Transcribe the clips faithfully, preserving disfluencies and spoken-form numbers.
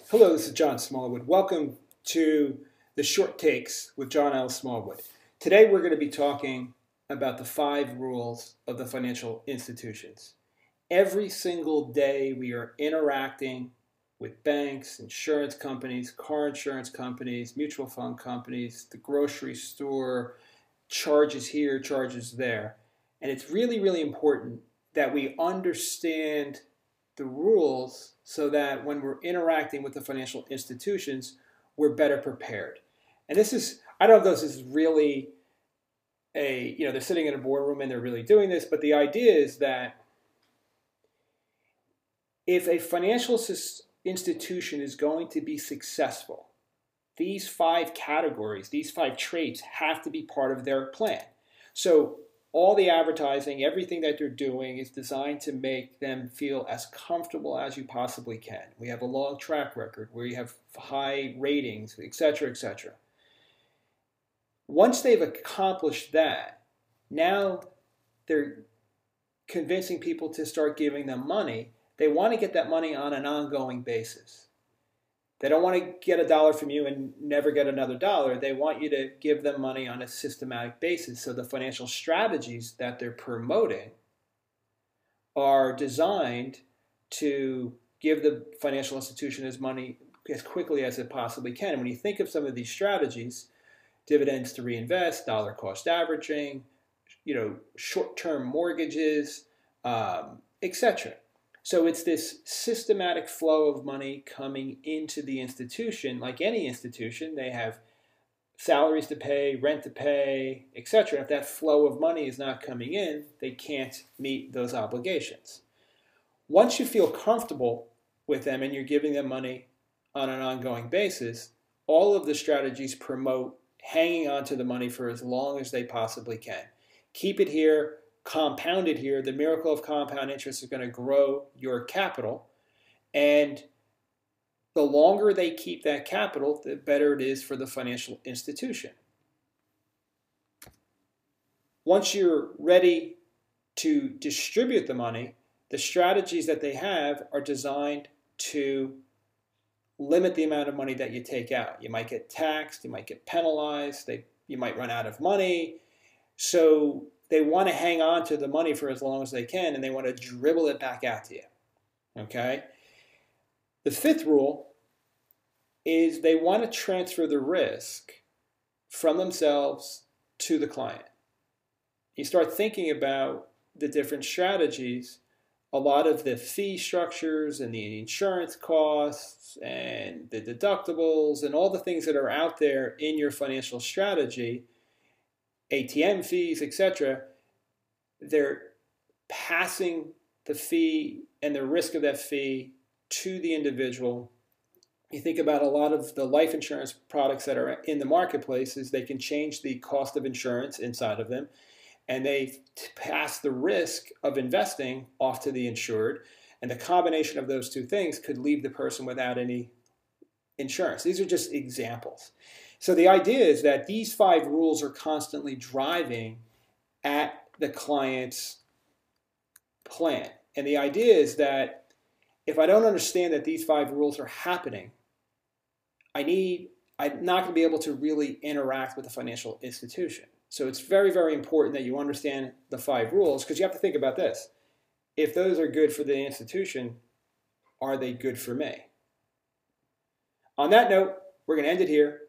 Hello, this is John Smallwood. Welcome to the Short Takes with John L. Smallwood. Today we're going to be talking about the five rules of the financial institutions. Every single day we are interacting with banks, insurance companies, car insurance companies, mutual fund companies, the grocery store, charges here, charges there. And it's really, really important that we understand the rules so that when we're interacting with the financial institutions, we're better prepared. And this is, I don't know if this is really a, you know, they're sitting in a boardroom and they're really doing this, but the idea is that if a financial institution is going to be successful, these five categories, these five traits have to be part of their plan. So all the advertising, everything that they're doing is designed to make them feel as comfortable as you possibly can. We have a long track record where you have high ratings, et cetera, et cetera. Once they've accomplished that, now they're convincing people to start giving them money. They want to get that money on an ongoing basis. They don't want to get a dollar from you and never get another dollar. They want you to give them money on a systematic basis. So the financial strategies that they're promoting are designed to give the financial institution as money as quickly as it possibly can. And when you think of some of these strategies, dividends to reinvest, dollar cost averaging, you know, short-term mortgages, um, et cetera. So it's this systematic flow of money coming into the institution. Like any institution, they have salaries to pay, rent to pay, et cetera. If that flow of money is not coming in, they can't meet those obligations. Once you feel comfortable with them and you're giving them money on an ongoing basis, all of the strategies promote hanging on to the money for as long as they possibly can. Keep it here. Compounded here, the miracle of compound interest is going to grow your capital. And the longer they keep that capital, the better it is for the financial institution. Once you're ready to distribute the money, the strategies that they have are designed to limit the amount of money that you take out. You might get taxed, you might get penalized, they, you might run out of money. So they want to hang on to the money for as long as they can, and they want to dribble it back out to you, okay? The fifth rule is they want to transfer the risk from themselves to the client. You start thinking about the different strategies, a lot of the fee structures and the insurance costs and the deductibles and all the things that are out there in your financial strategy, A T M fees, et cetera, they're passing the fee and the risk of that fee to the individual. You think about a lot of the life insurance products that are in the marketplace is they can change the cost of insurance inside of them, and they pass the risk of investing off to the insured, and the combination of those two things could leave the person without any insurance. These are just examples. So the idea is that these five rules are constantly driving at the client's plan. And the idea is that if I don't understand that these five rules are happening, I need, I'm not going to be able to really interact with the financial institution. So it's very, very important that you understand the five rules, because you have to think about this. If those are good for the institution, are they good for me? On that note, we're going to end it here.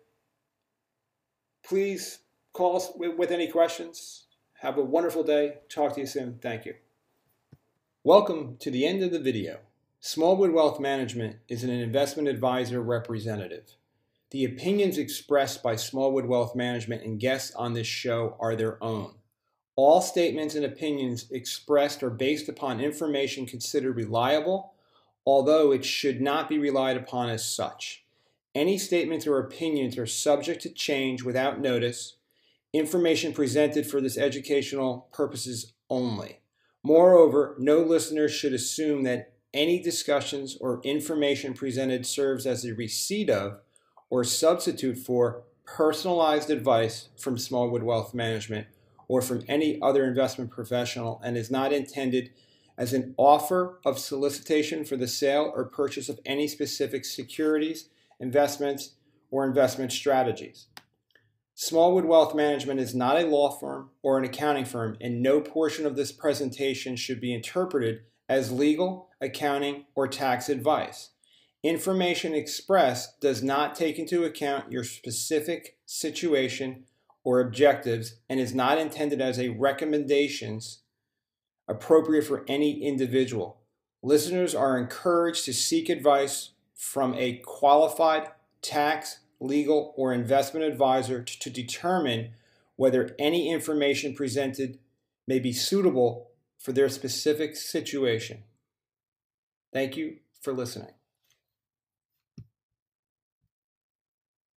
Please call us with any questions. Have a wonderful day. Talk to you soon. Thank you. Welcome to the end of the video. Smallwood Wealth Management is an investment advisor representative. The opinions expressed by Smallwood Wealth Management and guests on this show are their own. All statements and opinions expressed are based upon information considered reliable, although it should not be relied upon as such. Any statements or opinions are subject to change without notice. Information presented for this educational purposes only. Moreover, no listener should assume that any discussions or information presented serves as a receipt of or substitute for personalized advice from Smallwood Wealth Management or from any other investment professional, and is not intended as an offer of solicitation for the sale or purchase of any specific securities, investments, or investment strategies. Smallwood Wealth Management is not a law firm or an accounting firm, and no portion of this presentation should be interpreted as legal, accounting, or tax advice. Information expressed does not take into account your specific situation or objectives and is not intended as a recommendations appropriate for any individual. Listeners are encouraged to seek advice from a qualified tax, legal, or investment advisor to, to determine whether any information presented may be suitable for their specific situation. Thank you for listening.